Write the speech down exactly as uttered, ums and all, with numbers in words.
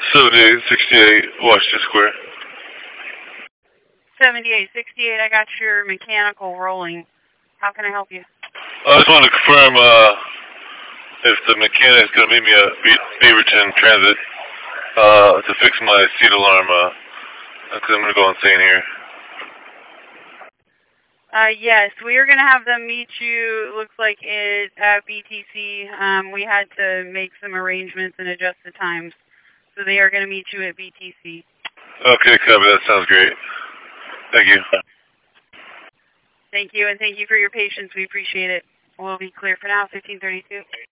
seventy-eight sixty-eight Washington Square. seventy-eight sixty-eight, I got your mechanical rolling. How can I help you? I just want to confirm uh, if the mechanic is going to meet me at Be Beaverton Transit uh, to fix my seat alarm, because uh, I'm going to go insane here. Uh, yes, we are going to have them meet you, it looks like it at B T C. Um, we had to make some arrangements and adjust the times. So they are going to meet you at B T C. Okay, copy. That sounds great. Thank you. Thank you, and thank you for your patience. We appreciate it. We'll be clear for now, fifteen thirty-two.